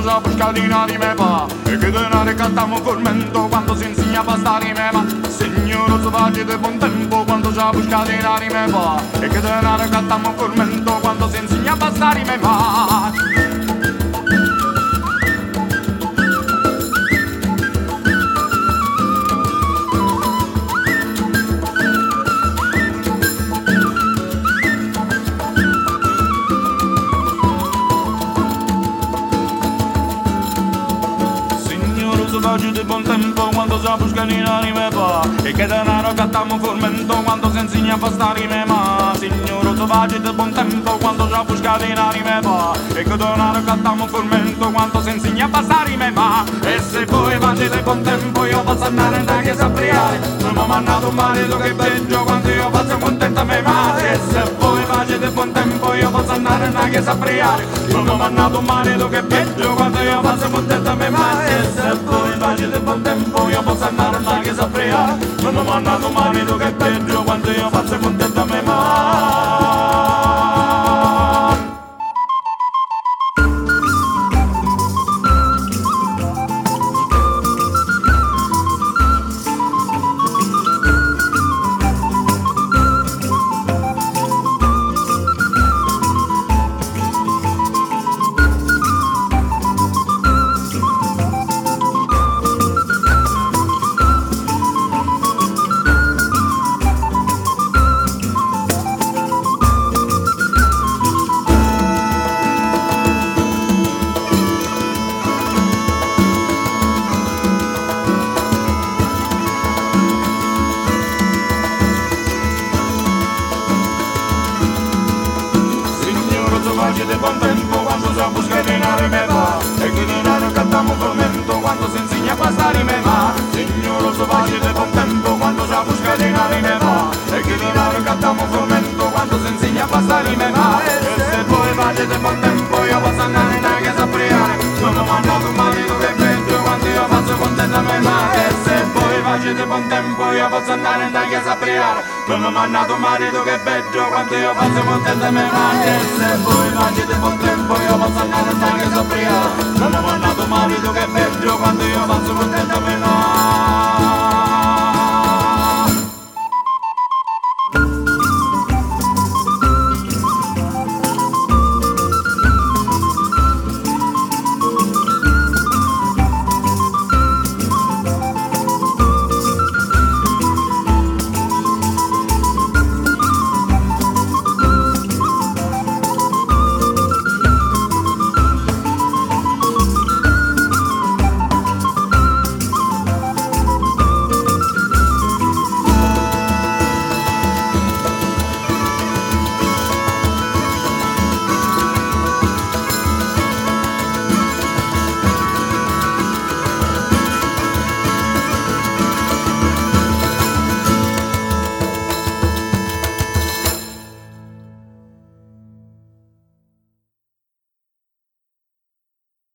la buscatina di me va. E che denaro cattiamo col mento quando si insegna a bastare me va. Signore si faccia di buon tempo quando la buscatina di me va. E che denaro cattiamo col mento quando si insegna a bastare me va. Oggi di buon tempo quando sa buscanina di me va. E che denaro cattiamo formento quando si insegna a bastare me ma. Signore oggi di buon tempo quando sa buscanina di me va. E che denaro cattiamo formento quando si insegna a bastare me ma. E se poi oggi di buon tempo io posso andare in chiesa a pregare. Non mi ha mandato un marito che è peggio quando io faccio contenta me ma. E se poi oggi di buon tempo io posso andare in chiesa a pregare. Non mi ha mandato un marito che è peggio quando io faccio contenta me ma. E se poi pace di buon tempo io posso andare a chiesa a pregare. Non mi ha mandato un marito che è peggio quando io faccio contenta me ma. Pace di buon tempo quando sa busca denaro me va. E che denaro cattiamo fomento quando si insegna a bastare me va. Signore so pace di buon tempo quando sa busca denaro me va. E che denaro cattiamo fomento quando si insegna a bastare me va. E se poi pace di buon tempo io posso andare in chiesa a pregare. Non mi ha mandato un marito che è peggio quando io faccio contenta me va. E se poi pace di buon tempo io posso andare in chiesa a pregare. Non mi ha mandato un marito che è peggio quando io faccio contenta me va. E se poi pace di buon tempo io posso andare in chiesa a pregare. Non mi ha mandato un marito